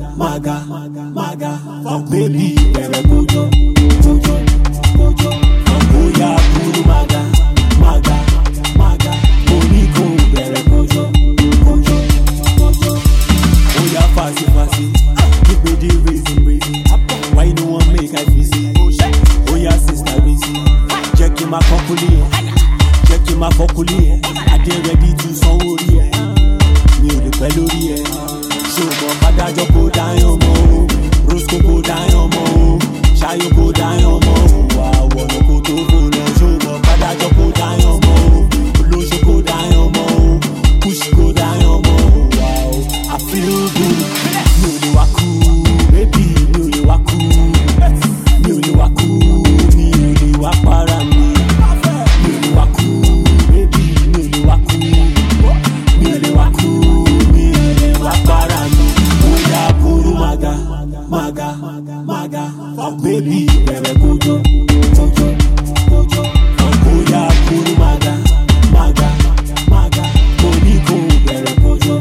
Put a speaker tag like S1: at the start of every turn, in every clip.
S1: Fuck baby, bẹ̀rẹ̀ kojo. Oya kuru maga. Money go bẹ̀rẹ̀ kojo. Oya fast, give me the reason. Why you no wan make I busy? Oya sister busy. Check in my company, check in my vocally. I dey ready to sanwó rí ẹ. Mi ò lè pẹ́ lórí ẹ. Ṣùgbọ́n Adájọ́ kò dáyàn mọ́ o, Rosco kò dáyàn mọ́ o, Ṣayó kò dáyàn mọ́ o, wà wọ̀nà kò tó kò lọ. Ṣùgbọ́n Adájọ́ kò dáyàn mọ́ o, Olóṣó kò dáyàn mọ́ o, Kush kò dáyàn mọ́ o, wà o. I feel good, mi ò lè wá kú, baby mi ò lè wá kú, mi ò lè wá kú, mi ò lè wá para mi, mi ò lè wá kú, baby mi ò lè wá kú, mi ò lè wá kú, mi ò lè wá para mi. Oya kuru maga. Fuck baby, bẹ̀rẹ̀ kojo. Oya kuru maga. Money go bẹ̀rẹ̀ kojo.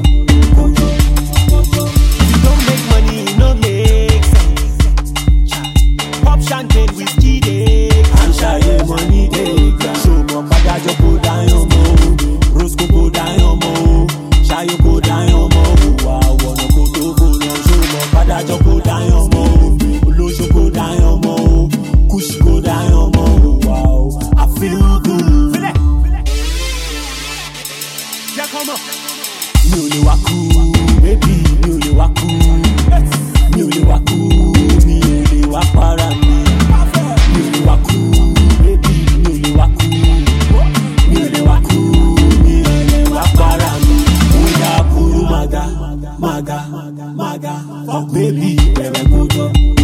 S1: If you don't make money, it no make sense. Pop champagne, whiskey dey. And ṣayé money dey gra. Ṣùgbọ́n Adájọ́ kò dáyàn mọ́ o, Rosco kò dáyàn mọ́ o, Ṣayó kò dáyàn mọ́ o, wà wọ̀nà kò tó kò lọ. Ṣùgbọ́n Adájọ́ kò dáyàn mọ́ o, Olóṣó kò dáyàn mọ́ o, Kush kò dáyàn mọ́ o, wà o. I feel good. Mi ò lè wá kú, baby mi ò lè wá kú, mi ò lè wá kú, mi ò lè wá para mi, mi ò lè wá kú, baby mi ò lè wá kú, mi ò lè wá kú, mi ò lè wá para mi. Oya kuru maga. Fuck baby, bẹ̀rẹ̀ kojo.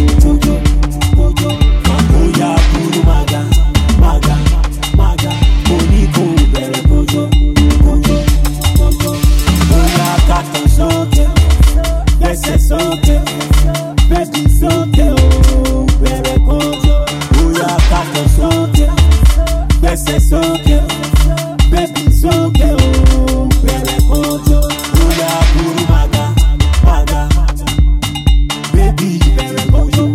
S1: Oya kuru maga. Money go bẹ̀rẹ̀ kojo. Oya kàtàn sókè, gbẹ́sẹ̀ sókè, baby sókè o, bẹ̀rẹ̀ kojo. Oya kàtàn sókè, gbẹ́sẹ̀ sókè, baby sókè o, bẹ̀rẹ̀ kojo. Oya kuru maga. Baby bẹ̀rẹ̀ kojo.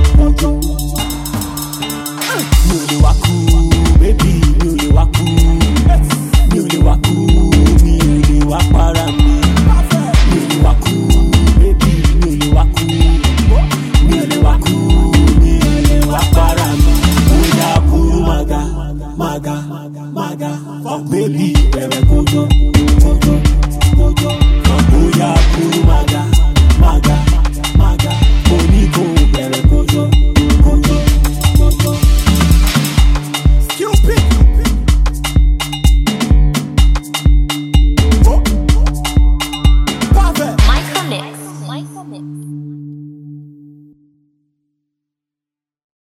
S1: Mi ò lè wá kú, baby mi ò lè wá kú, mi ò lè wá kú, mi ò lè wá para mi, mi ò lè wá kú, baby mi ò lè wá kú, mi ò lè wá kú, mi ò lè wá para mi. Oya kuru maga. Fuck baby bẹ̀rẹ̀ kojo.